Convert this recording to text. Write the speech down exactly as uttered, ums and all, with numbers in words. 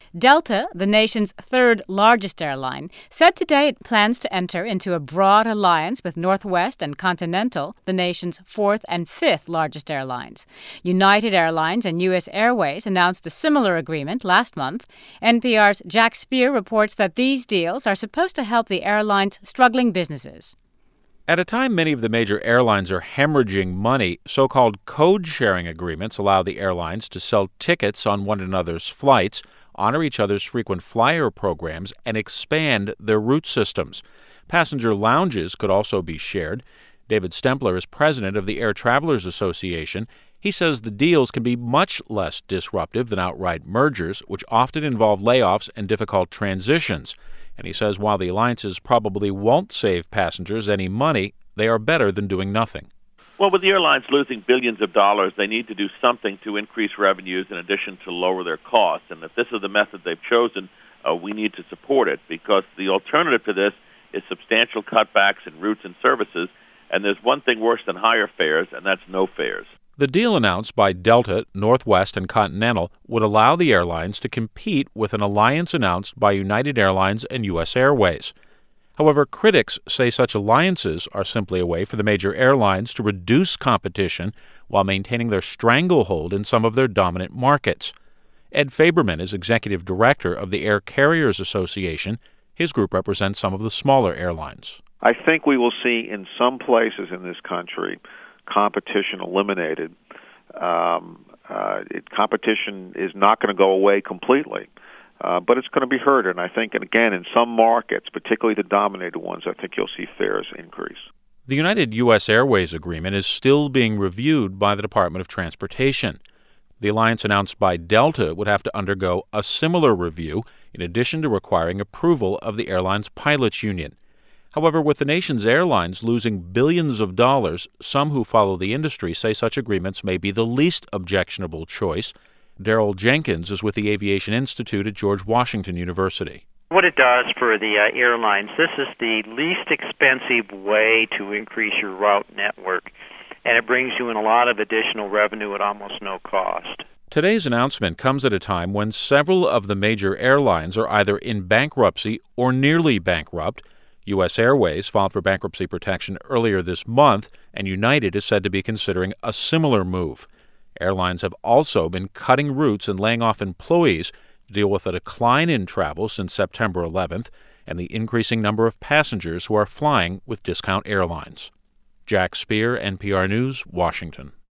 Delta, the nation's third largest airline, said today it plans to enter into a broad alliance with Northwest and Continental, the nation's fourth and fifth largest airlines. United Airlines and U S Airways announced a similar agreement last month. N P R's Jack Speer reports that these deals are supposed to help the airline's struggling businesses. At a time many of the major airlines are hemorrhaging money, so-called code-sharing agreements allow the airlines to sell tickets on one another's flights, honor each other's frequent flyer programs, and expand their route systems. Passenger lounges could also be shared. David Stempler is president of the Air Travelers Association. He says the deals can be much less disruptive than outright mergers, which often involve layoffs and difficult transitions. And he says while the alliances probably won't save passengers any money, they are better than doing nothing. Well, with the airlines losing billions of dollars, they need to do something to increase revenues in addition to lower their costs. And if this is the method they've chosen, uh, we need to support it, because the alternative to this is substantial cutbacks in routes and services. And there's one thing worse than higher fares, and that's no fares. The deal announced by Delta, Northwest, and Continental would allow the airlines to compete with an alliance announced by United Airlines and U S Airways. However, critics say such alliances are simply a way for the major airlines to reduce competition while maintaining their stranglehold in some of their dominant markets. Ed Faberman is executive director of the Air Carriers Association. His group represents some of the smaller airlines. I think we will see in some places in this country competition eliminated. Um, uh, it, competition is not going to go away completely, uh, but it's going to be hurt. And I think, and again, in some markets, particularly the dominated ones, I think you'll see fares increase. The United U S Airways agreement is still being reviewed by the Department of Transportation. The alliance announced by Delta would have to undergo a similar review, in addition to requiring approval of the airline's pilots' union. However, with the nation's airlines losing billions of dollars, some who follow the industry say such agreements may be the least objectionable choice. Daryl Jenkins is with the Aviation Institute at George Washington University. What it does for the uh, airlines, this is the least expensive way to increase your route network, and it brings you in a lot of additional revenue at almost no cost. Today's announcement comes at a time when several of the major airlines are either in bankruptcy or nearly bankrupt. U S Airways filed for bankruptcy protection earlier this month, and United is said to be considering a similar move. Airlines have also been cutting routes and laying off employees to deal with a decline in travel since September eleventh and the increasing number of passengers who are flying with discount airlines. Jack Speer, N P R News, Washington.